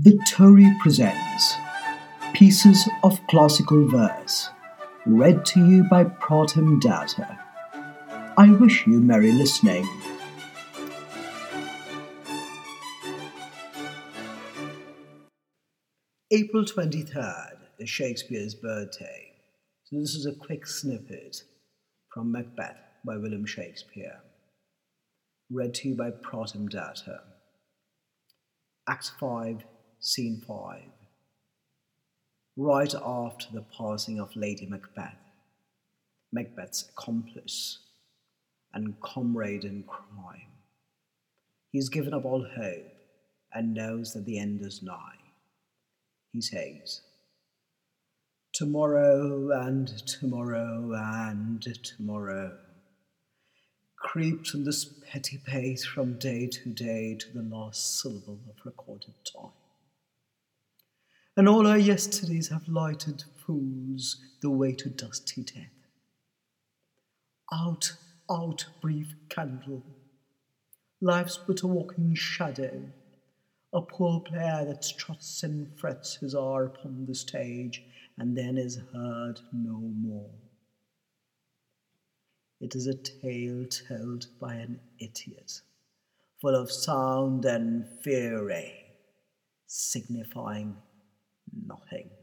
Victory presents Pieces of Classical Verse, read to you by Pratham Datta. I wish you merry listening. April 23rd is Shakespeare's birthday, so this is a quick snippet from Macbeth by William Shakespeare, read to you by Pratham Datta. Act 5, Scene 5. Right after the passing of Lady Macbeth, Macbeth's accomplice and comrade in crime, he has given up all hope and knows that the end is nigh. He says, "Tomorrow and tomorrow and tomorrow creeps in this petty pace from day to day to the last syllable of recorded time. And all our yesterdays have lighted fools the way to dusty death. Out, out, brief candle. Life's but a walking shadow, a poor player that struts and frets his hour upon the stage and then is heard no more. It is a tale told by an idiot, full of sound and fury, signifying nothing."